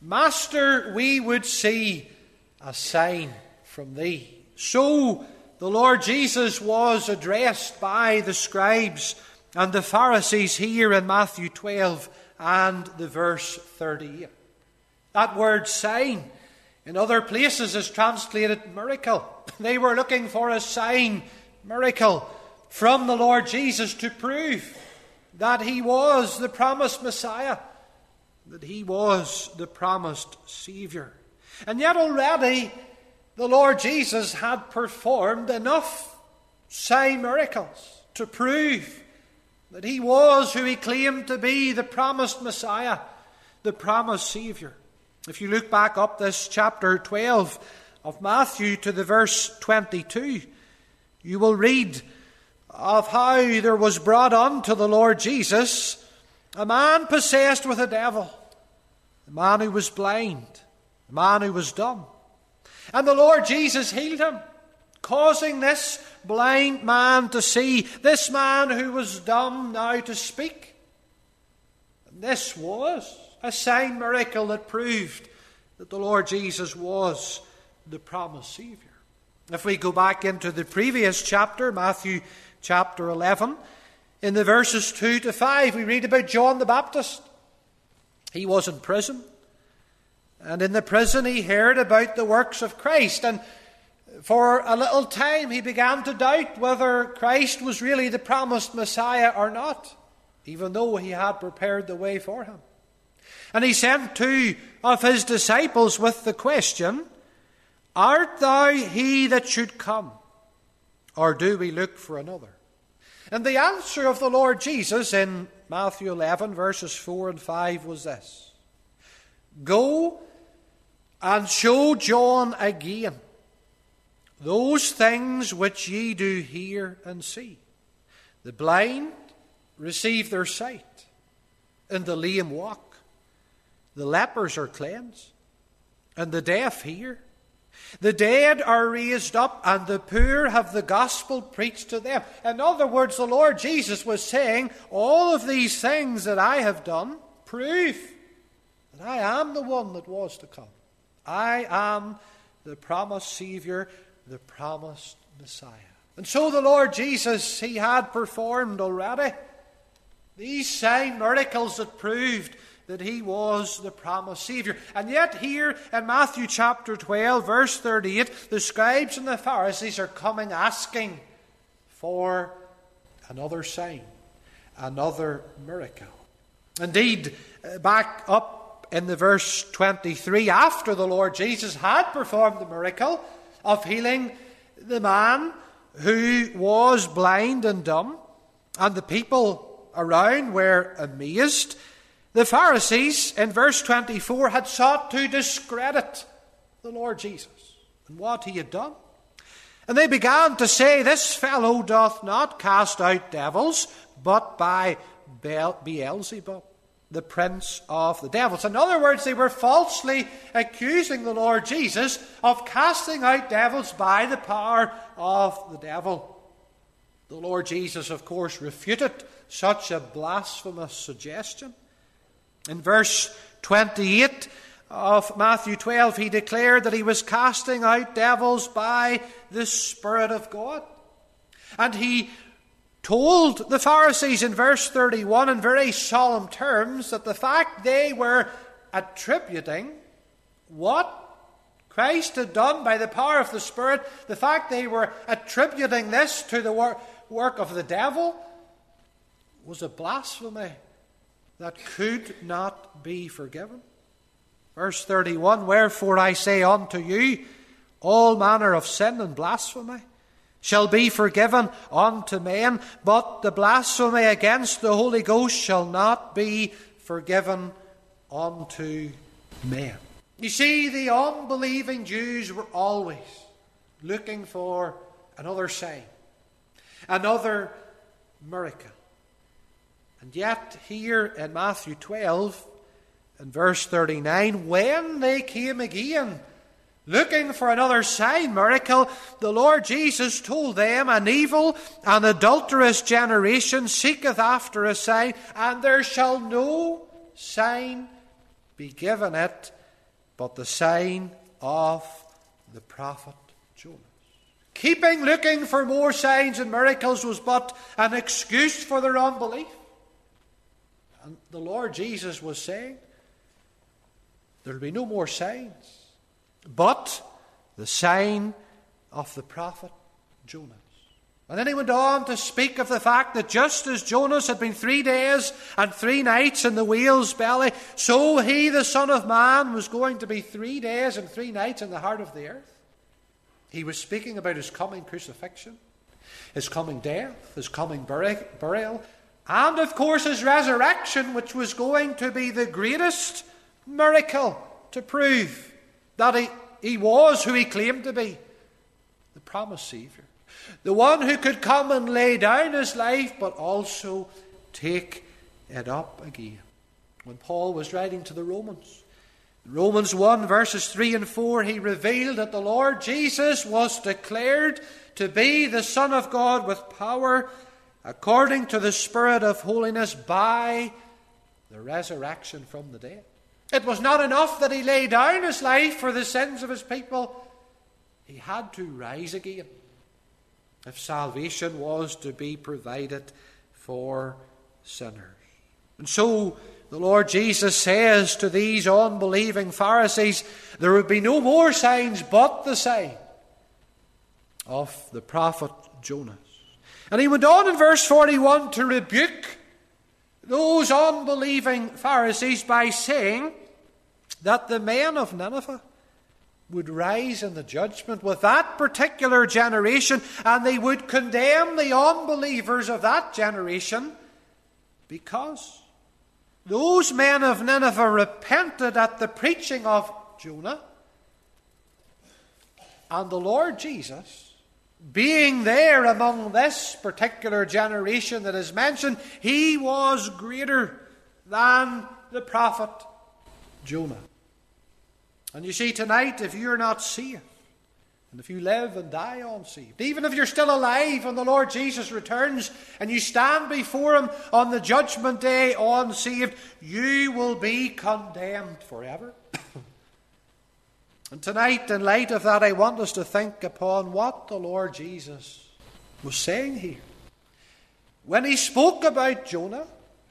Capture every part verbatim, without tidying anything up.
Master, we would see a sign from thee. So the Lord Jesus was addressed by the scribes and the Pharisees here in Matthew twelve and the verse thirty-eight. That word sign in other places is translated miracle. They were looking for a sign, miracle, from the Lord Jesus to prove that he was the promised Messiah, that he was the promised Saviour. And yet already the Lord Jesus had performed enough sign miracles to prove that he was who he claimed to be, the promised Messiah, the promised Saviour. If you look back up this chapter twelve of Matthew to the verse twenty-two, you will read of how there was brought unto the Lord Jesus a man possessed with a devil, a man who was blind, a man who was dumb. And the Lord Jesus healed him, causing this blind man to see, this man who was dumb now to speak. And this was a sign miracle that proved that the Lord Jesus was the promised Saviour. If we go back into the previous chapter, Matthew chapter eleven, in the verses two to five, we read about John the Baptist. He was in prison, and in the prison he heard about the works of Christ, and for a little time he began to doubt whether Christ was really the promised Messiah or not, even though he had prepared the way for him. And he sent two of his disciples with the question, Art thou he that should come, or do we look for another? And the answer of the Lord Jesus in Matthew eleven, verses four and five was this: Go and show John again those things which ye do hear and see. The blind receive their sight, and the lame walk. The lepers are cleansed, and the deaf hear. The dead are raised up, and the poor have the gospel preached to them. In other words, the Lord Jesus was saying, all of these things that I have done prove that I am the one that was to come. I am the promised Saviour, the promised Messiah. And so the Lord Jesus, he had performed already these sign miracles that proved that he was the promised Saviour. And yet here in Matthew chapter twelve, verse thirty-eight, the scribes and the Pharisees are coming asking for another sign, another miracle. Indeed, back up in the verse twenty-three, after the Lord Jesus had performed the miracle of healing the man who was blind and dumb, and the people around were amazed, the Pharisees, in verse twenty-four, had sought to discredit the Lord Jesus and what he had done. And they began to say, This fellow doth not cast out devils, but by Beelzebub, the prince of the devils. In other words, they were falsely accusing the Lord Jesus of casting out devils by the power of the devil. The Lord Jesus, of course, refuted such a blasphemous suggestion. In verse twenty-eight of Matthew twelve, he declared that he was casting out devils by the Spirit of God. And he told the Pharisees in verse thirty-one in very solemn terms that the fact they were attributing what Christ had done by the power of the Spirit, the fact they were attributing this to the wor- work of the devil, was a blasphemy that could not be forgiven. Verse thirty-one, Wherefore I say unto you, all manner of sin and blasphemy shall be forgiven unto men, but the blasphemy against the Holy Ghost shall not be forgiven unto men. You see, the unbelieving Jews were always looking for another sign, another miracle. And yet, here in Matthew twelve, in verse thirty-nine, when they came again, looking for another sign, miracle, the Lord Jesus told them, An evil and adulterous generation seeketh after a sign, and there shall no sign be given it but the sign of the prophet Jonas. Keeping looking for more signs and miracles was but an excuse for their unbelief. And the Lord Jesus was saying, there will be no more signs, but the sign of the prophet Jonas. And then he went on to speak of the fact that just as Jonas had been three days and three nights in the whale's belly, so he, the Son of Man, was going to be three days and three nights in the heart of the earth. He was speaking about his coming crucifixion, his coming death, his coming burial, and of course his resurrection, which was going to be the greatest miracle to prove that he, he was who he claimed to be, the promised Saviour. The one who could come and lay down his life, but also take it up again. When Paul was writing to the Romans, Romans one, verses three and four, he revealed that the Lord Jesus was declared to be the Son of God with power, according to the Spirit of holiness, by the resurrection from the dead. It was not enough that he laid down his life for the sins of his people. He had to rise again if salvation was to be provided for sinners. And so the Lord Jesus says to these unbelieving Pharisees, there would be no more signs but the sign of the prophet Jonas. And he went on in verse forty-one to rebuke those unbelieving Pharisees by saying that the men of Nineveh would rise in the judgment with that particular generation, and they would condemn the unbelievers of that generation because those men of Nineveh repented at the preaching of Jonah, and the Lord Jesus, being there among this particular generation that is mentioned, he was greater than the prophet Jonah. And you see, tonight, if you're not saved, and if you live and die unsaved, even if you're still alive when the Lord Jesus returns and you stand before him on the judgment day unsaved, you will be condemned forever. And tonight, in light of that, I want us to think upon what the Lord Jesus was saying here. When he spoke about Jonah,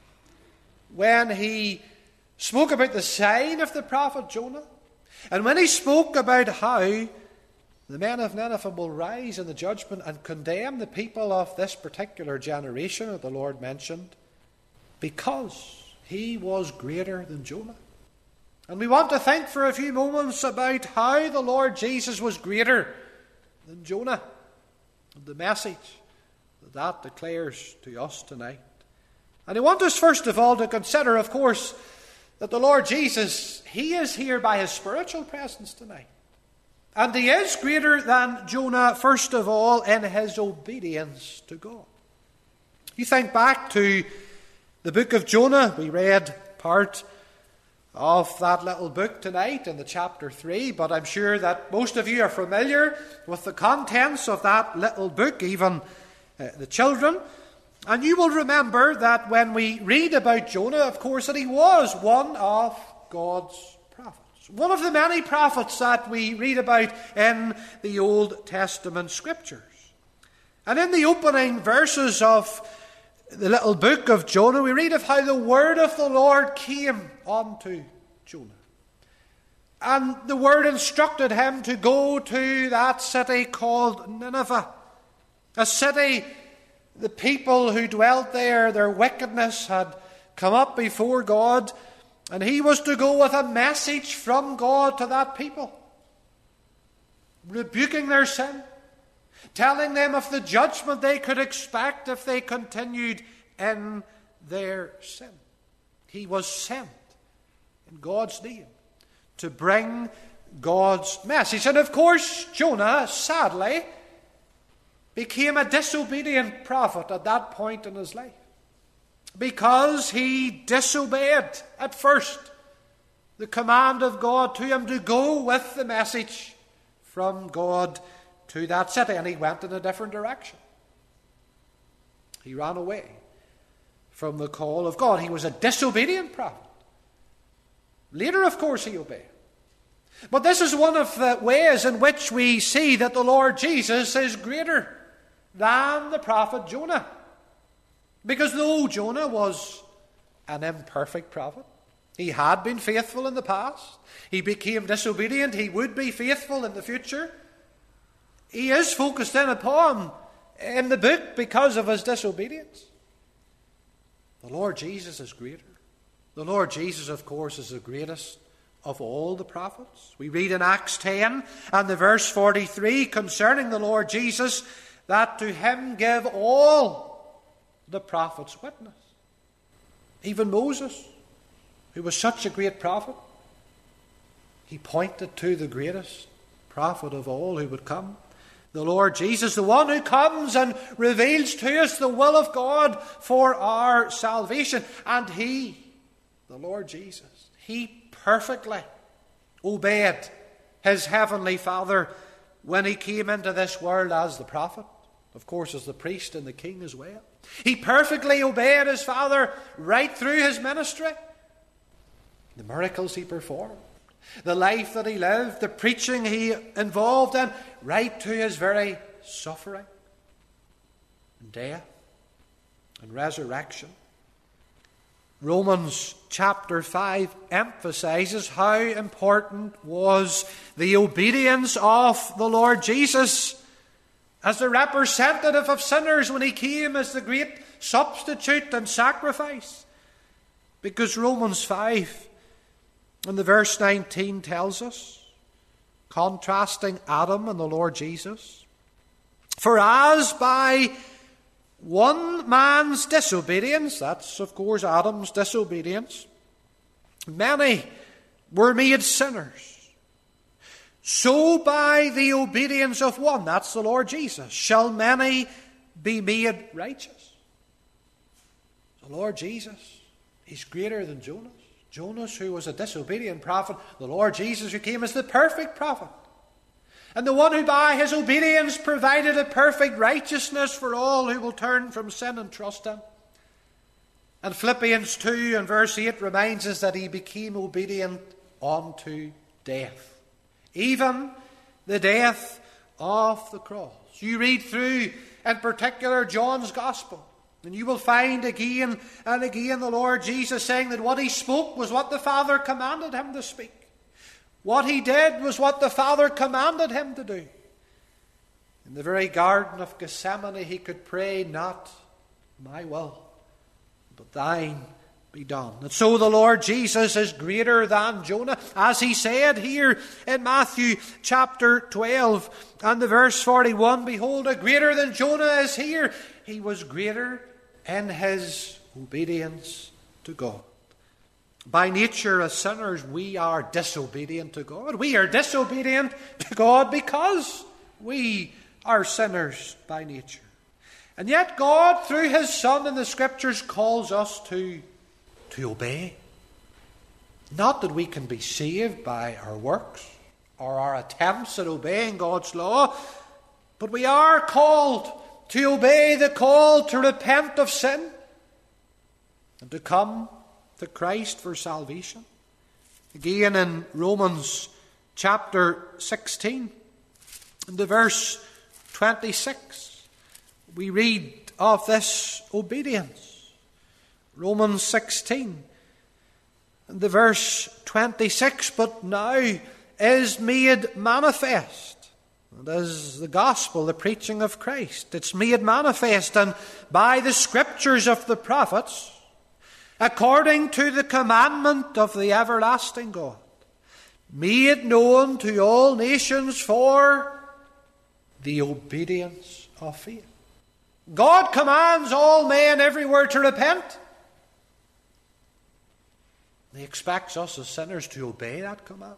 when he spoke about the sign of the prophet Jonah, and when he spoke about how the men of Nineveh will rise in the judgment and condemn the people of this particular generation that the Lord mentioned, because he was greater than Jonah. And we want to think for a few moments about how the Lord Jesus was greater than Jonah, and the message that that declares to us tonight. And I want us first of all to consider, of course, that the Lord Jesus, he is here by his spiritual presence tonight. And he is greater than Jonah, first of all, in his obedience to God. You think back to the book of Jonah. We read part of that little book tonight in the chapter three, but I'm sure that most of you are familiar with the contents of that little book, even uh, the children. And you will remember that when we read about Jonah, of course, that he was one of God's prophets. One of the many prophets that we read about in the Old Testament Scriptures. And in the opening verses of the little book of Jonah, we read of how the word of the Lord came unto Jonah. And the word instructed him to go to that city called Nineveh. A city, the people who dwelt there, their wickedness had come up before God, and he was to go with a message from God to that people, rebuking their sin, telling them of the judgment they could expect if they continued in their sin. He was sent in God's name to bring God's message. And of course, Jonah, sadly, became a disobedient prophet at that point in his life, because he disobeyed at first the command of God to him to go with the message from God to that city, and he went in a different direction. He ran away from the call of God. He was a disobedient prophet. Later, of course, he obeyed. But this is one of the ways in which we see that the Lord Jesus is greater than the prophet Jonah. Because though Jonah was an imperfect prophet, he had been faithful in the past, he became disobedient, he would be faithful in the future. He is focused in upon in the book because of his disobedience. The Lord Jesus is greater. The Lord Jesus, of course, is the greatest of all the prophets. We read in Acts ten and the verse forty-three concerning the Lord Jesus that to him give all the prophets witness. Even Moses, who was such a great prophet, he pointed to the greatest prophet of all who would come. The Lord Jesus, the one who comes and reveals to us the will of God for our salvation. And he, the Lord Jesus, he perfectly obeyed his heavenly Father when he came into this world as the prophet, of course as the priest and the king as well. He perfectly obeyed his Father right through his ministry. The miracles he performed, the life that he lived, the preaching he involved in, right to his very suffering and death and resurrection. Romans chapter five emphasizes how important was the obedience of the Lord Jesus as the representative of sinners when he came as the great substitute and sacrifice. Because Romans five and the verse nineteen tells us, contrasting Adam and the Lord Jesus, for as by one man's disobedience, that's of course Adam's disobedience, many were made sinners, so by the obedience of one, that's the Lord Jesus, shall many be made righteous. The Lord Jesus, he's greater than Jonas. Jonas, who was a disobedient prophet, the Lord Jesus, who came as the perfect prophet, and the one who by his obedience provided a perfect righteousness for all who will turn from sin and trust him. And Philippians two and verse eight reminds us that he became obedient unto death, even the death of the cross. You read through, in particular, John's Gospel, and you will find again and again the Lord Jesus saying that what he spoke was what the Father commanded him to speak. What he did was what the Father commanded him to do. In the very Garden of Gethsemane, he could pray, not my will, but thine be done. And so the Lord Jesus is greater than Jonah, as he said here in Matthew chapter twelve and the verse forty-one, behold, a greater than Jonah is here. He was greater in his obedience to God. By nature, as sinners, we are disobedient to God. We are disobedient to God because we are sinners by nature. And yet God, through his Son in the Scriptures, calls us to, to obey. Not that we can be saved by our works or our attempts at obeying God's law, but we are called to obey the call to repent of sin and to come to Christ for salvation. Again in Romans chapter sixteen, in the verse twenty-six, we read of this obedience. Romans sixteen, in the verse twenty-six, but now is made manifest. And as the gospel, the preaching of Christ, it's made manifest, and by the scriptures of the prophets, according to the commandment of the everlasting God, made known to all nations for the obedience of faith. God commands all men everywhere to repent. He expects us as sinners to obey that command.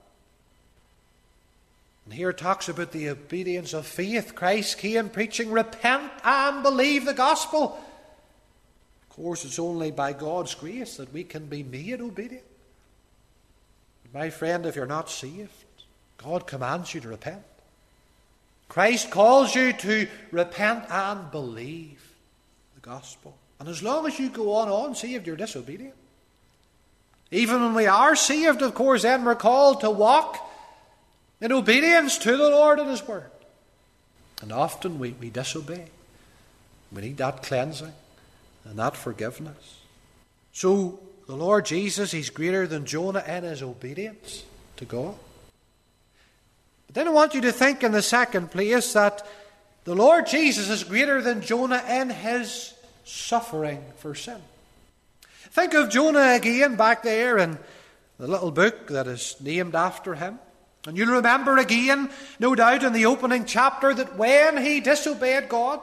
And here it talks about the obedience of faith. Christ came preaching, repent and believe the gospel. Of course, it's only by God's grace that we can be made obedient. My friend, if you're not saved, God commands you to repent. Christ calls you to repent and believe the gospel. And as long as you go on unsaved, you're disobedient. Even when we are saved, of course, then we're called to walk in obedience to the Lord and His Word. And often we, we disobey. We need that cleansing and that forgiveness. So the Lord Jesus, He's greater than Jonah in His obedience to God. But then I want you to think in the second place that the Lord Jesus is greater than Jonah in His suffering for sin. Think of Jonah again back there in the little book that is named after him. And you'll remember again, no doubt, in the opening chapter that when he disobeyed God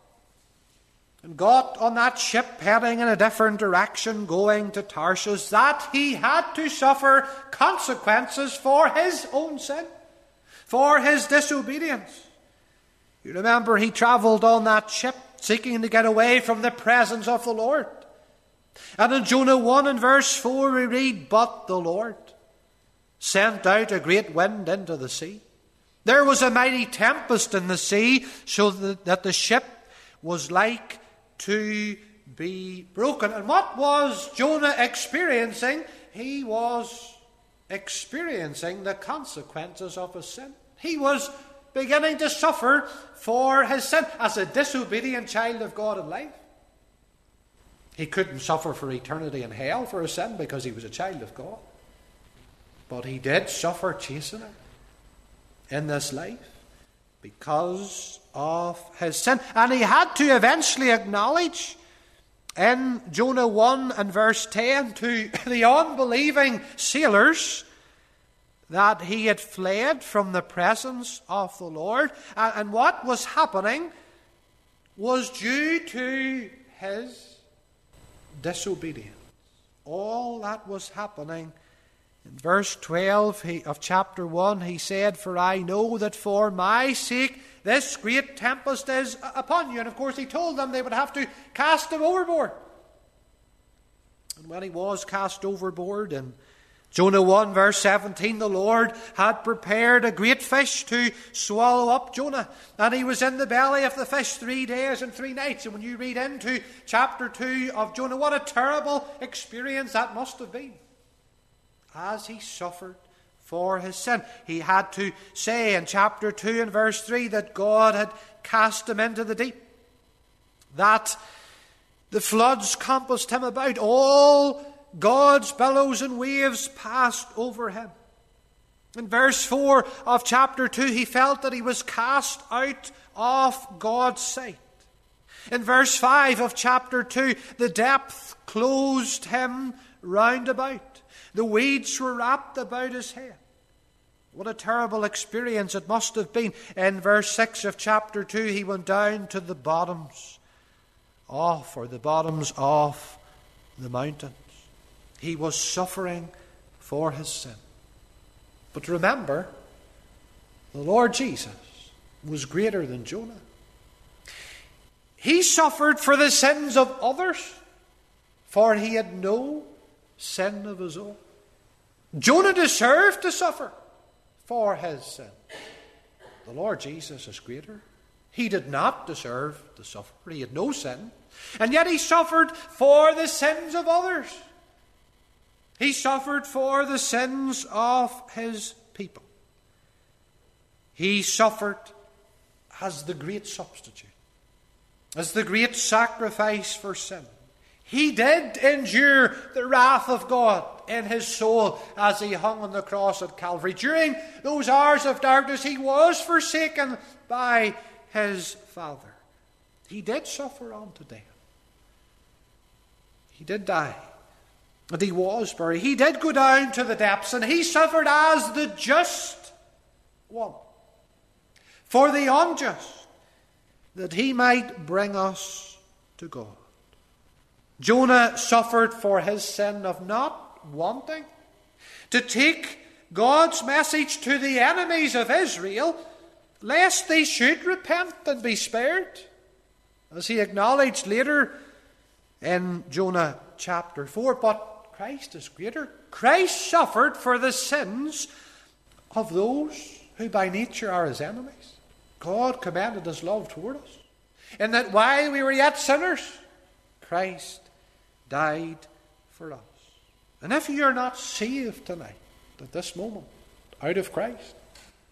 and got on that ship heading in a different direction, going to Tarshish, that he had to suffer consequences for his own sin, for his disobedience. You remember he travelled on that ship seeking to get away from the presence of the Lord. And in Jonah one and verse four we read, "But the Lord sent out a great wind into the sea. There was a mighty tempest in the sea, so that the ship was like to be broken." And what was Jonah experiencing? He was experiencing the consequences of his sin. He was beginning to suffer for his sin as a disobedient child of God in life. He couldn't suffer for eternity in hell for his sin because he was a child of God. But he did suffer chastening in this life because of his sin. And he had to eventually acknowledge in Jonah one and verse ten to the unbelieving sailors that he had fled from the presence of the Lord. And what was happening was due to his disobedience. All that was happening. In verse twelve of chapter one, he said, "For I know that for my sake this great tempest is upon you." And of course he told them they would have to cast him overboard. And when he was cast overboard in Jonah one verse seventeen, the Lord had prepared a great fish to swallow up Jonah. And he was in the belly of the fish three days and three nights. And when you read into chapter two of Jonah, what a terrible experience that must have been. As he suffered for his sin. He had to say in chapter two and verse three that God had cast him into the deep. That the floods compassed him about. All God's billows and waves passed over him. In verse four of chapter two, he felt that he was cast out of God's sight. In verse five of chapter two, the depth closed him round about. The weeds were wrapped about his head. What a terrible experience it must have been. In verse six of chapter two, he went down to the bottoms off, or the bottoms of the mountains. He was suffering for his sin. But remember, the Lord Jesus was greater than Jonah. He suffered for the sins of others, for he had no sin of his own. Jonah deserved to suffer for his sin. The Lord Jesus is greater. He did not deserve to suffer. He had no sin. And yet he suffered for the sins of others. He suffered for the sins of his people. He suffered as the great substitute, as the great sacrifice for sin. He did endure the wrath of God in his soul as he hung on the cross at Calvary. During those hours of darkness, he was forsaken by his Father. He did suffer unto death. He did die. And he was buried. He did go down to the depths, and he suffered as the just one for the unjust, that he might bring us to God. Jonah suffered for his sin of not wanting to take God's message to the enemies of Israel, lest they should repent and be spared. As he acknowledged later in Jonah chapter four, but Christ is greater. Christ suffered for the sins of those who by nature are his enemies. God commended his love toward us, in that while we were yet sinners, Christ died for us. And if you are not saved tonight, at this moment, out of Christ,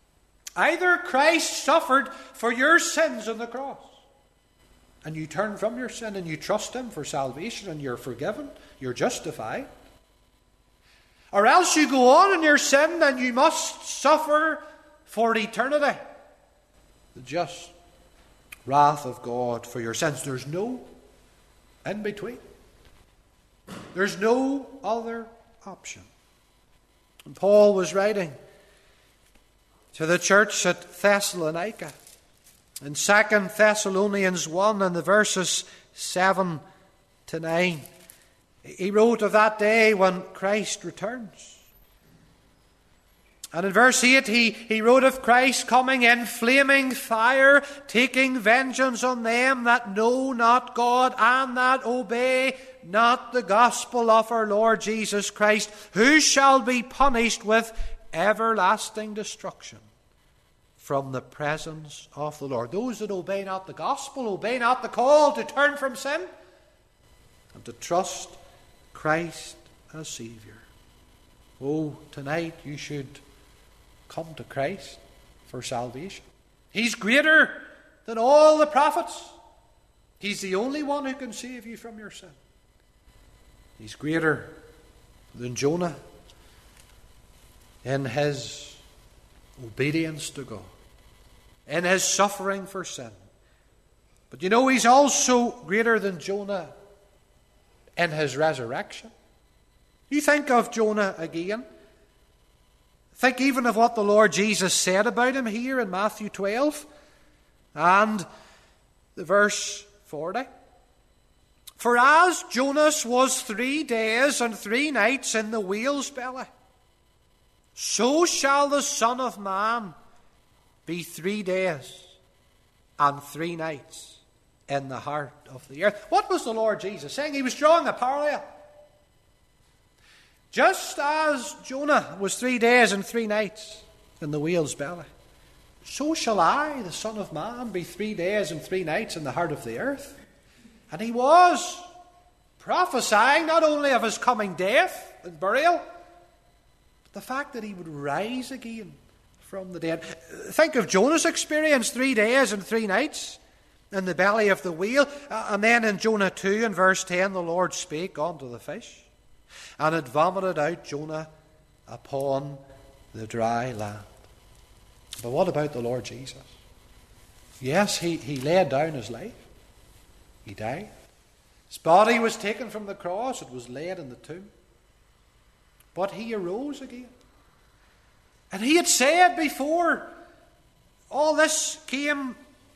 Either Christ suffered for your sins on the cross, and you turn from your sin and you trust him for salvation, and you're forgiven, you're justified. Or else you go on in your sin and you must suffer for eternity the just wrath of God for your sins. There's no in between. There's no other option. And Paul was writing to the church at Thessalonica in Second Thessalonians one and the verses seven to nine. He wrote of that day when Christ returns. And in verse eight he, he wrote of Christ coming in flaming fire, taking vengeance on them that know not God and that obey not the gospel of our Lord Jesus Christ, who shall be punished with everlasting destruction from the presence of the Lord. Those that obey not the gospel, obey not the call to turn from sin and to trust Christ as Saviour. Oh, tonight you should come to Christ for salvation. He's greater than all the prophets. He's the only one who can save you from your sin. He's greater than Jonah in his obedience to God, in his suffering for sin. But you know, he's also greater than Jonah in his resurrection. You think of Jonah again. Think even of what the Lord Jesus said about him here in Matthew twelve and the verse forty. For as Jonas was three days and three nights in the whale's belly, so shall the Son of Man be three days and three nights in the heart of the earth. What was the Lord Jesus saying? He was drawing a parallel. Just as Jonah was three days and three nights in the whale's belly, so shall I, the Son of Man, be three days and three nights in the heart of the earth. And he was prophesying not only of his coming death and burial, but the fact that he would rise again from the dead. Think of Jonah's experience, three days and three nights in the belly of the whale. And then in Jonah two and verse ten, the Lord spake unto the fish, and it vomited out Jonah upon the dry land. But what about the Lord Jesus? Yes, he, he laid down his life. He died. His body was taken from the cross. It was laid in the tomb. But he arose again. And he had said before all this came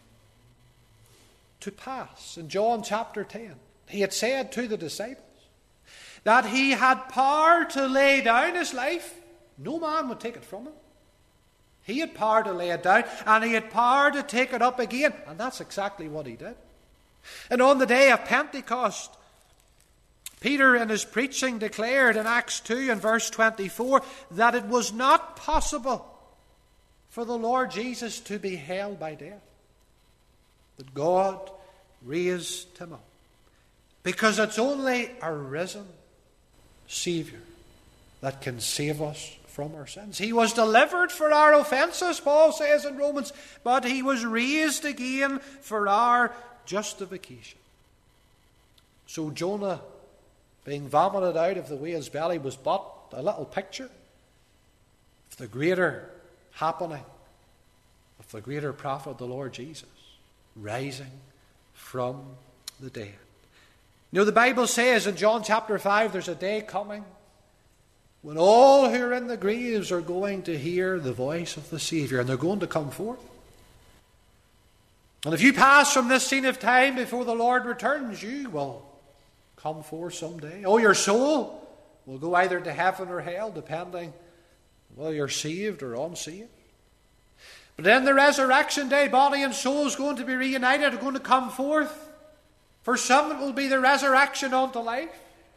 to pass, in John chapter ten, he had said to the disciples that he had power to lay down his life. No man would take it from him. He had power to lay it down, and he had power to take it up again. And that's exactly what he did. And on the day of Pentecost, Peter in his preaching declared in Acts two and verse twenty-four that it was not possible for the Lord Jesus to be held by death. But God raised him up. Because it's only a risen Saviour that can save us from our sins. He was delivered for our offences, Paul says in Romans, but he was raised again for our justification. So Jonah, being vomited out of the whale's belly, was but a little picture of the greater happening of the greater prophet, the Lord Jesus, rising from the dead. You know, the Bible says in John chapter five, there's a day coming when all who are in the graves are going to hear the voice of the Saviour, and they're going to come forth. And if you pass from this scene of time before the Lord returns, you will come forth someday. Oh, your soul will go either to heaven or hell, depending whether you're saved or unsaved. But in the resurrection day, body and soul is going to be reunited, are going to come forth. For some it will be the resurrection unto life.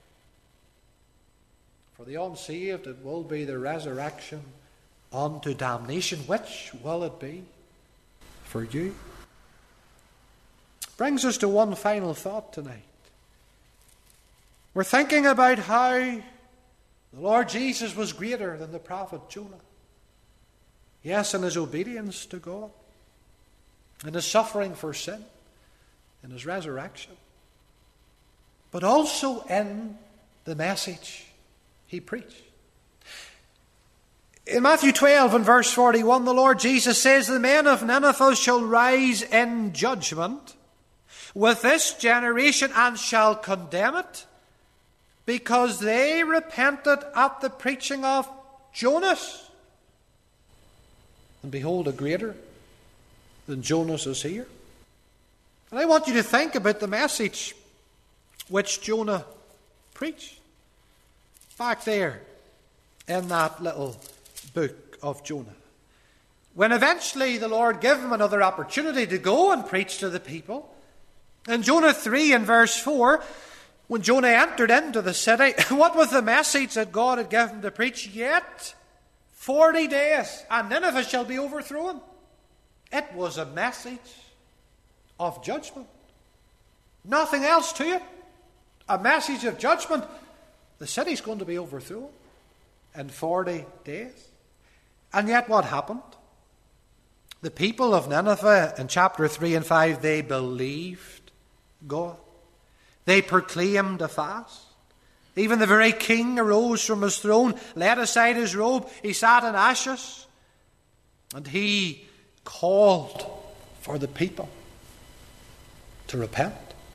For the unsaved it will be the resurrection unto damnation. Which will it be for you? Brings us to one final thought tonight. We're thinking about how the Lord Jesus was greater than the prophet Jonah. Yes, in his obedience to God, in his suffering for sin, in his resurrection, but also in the message he preached. In Matthew twelve and verse forty-one, the Lord Jesus says, "The men of Nineveh shall rise in judgment with this generation and shall condemn it, because they repented at the preaching of Jonas. And behold, a greater than Jonas is here." And I want you to think about the message which Jonah preached. Back there in that little book of Jonah. When eventually the Lord gave him another opportunity to go and preach to the people. In Jonah three and verse four, when Jonah entered into the city, what was the message that God had given him to preach? "Yet forty days, and Nineveh shall be overthrown." It was a message of judgment. Nothing else to it. A message of judgment. The city's going to be overthrown in forty days. And yet what happened? The people of Nineveh in chapter three and five, they believed God. They proclaimed a fast. Even the very king arose from his throne, laid aside his robe, he sat in ashes, and he called for the people to repent.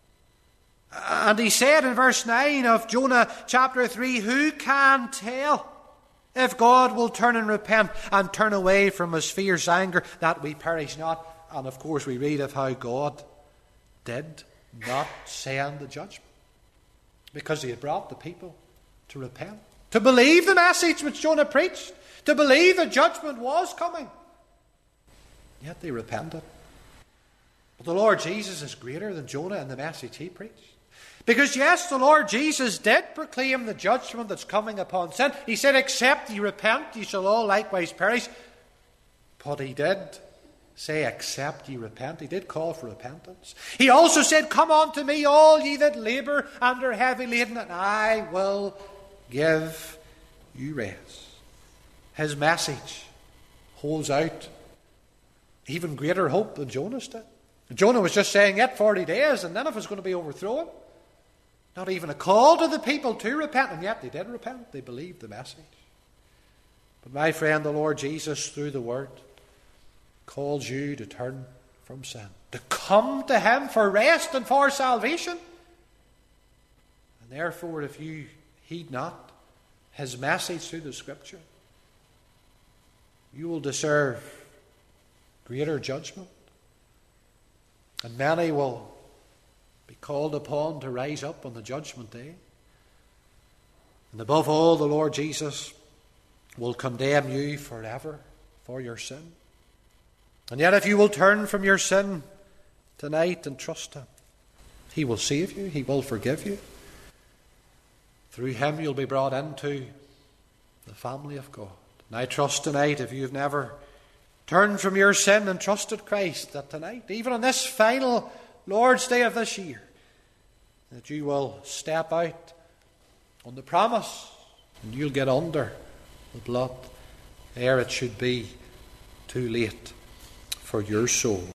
And he said in verse nine of Jonah chapter three, "Who can tell if God will turn and repent and turn away from his fierce anger, that we perish not?" And of course we read of how God did not send the judgment, because he had brought the people to repent, to believe the message which Jonah preached, to believe that judgment was coming. Yet they repented. But the Lord Jesus is greater than Jonah in the message he preached. Because yes, the Lord Jesus did proclaim the judgment that's coming upon sin. He said, "Except ye repent, ye shall all likewise perish." But he did say, "Except ye repent." He did call for repentance. He also said, "Come unto me, all ye that labour and are heavy laden, and I will give you rest." His message holds out even greater hope than Jonah's did. Jonah was just saying, "Yet forty days, and Nineveh is going to be overthrown." Not even a call to the people to repent, and yet they did repent. They believed the message. But my friend, the Lord Jesus, through the Word, calls you to turn from sin, to come to him for rest and for salvation. And therefore, if you heed not his message through the Scripture, you will deserve greater judgment. And many will be called upon to rise up on the judgment day. And above all, the Lord Jesus will condemn you forever for your sin. And yet if you will turn from your sin tonight and trust him, he will save you, he will forgive you. Through him you'll be brought into the family of God. And I trust tonight, if you've never turned from your sin and trusted Christ, that tonight, even on this final Lord's Day of this year, that you will step out on the promise and you'll get under the blood ere it should be too late for your soul.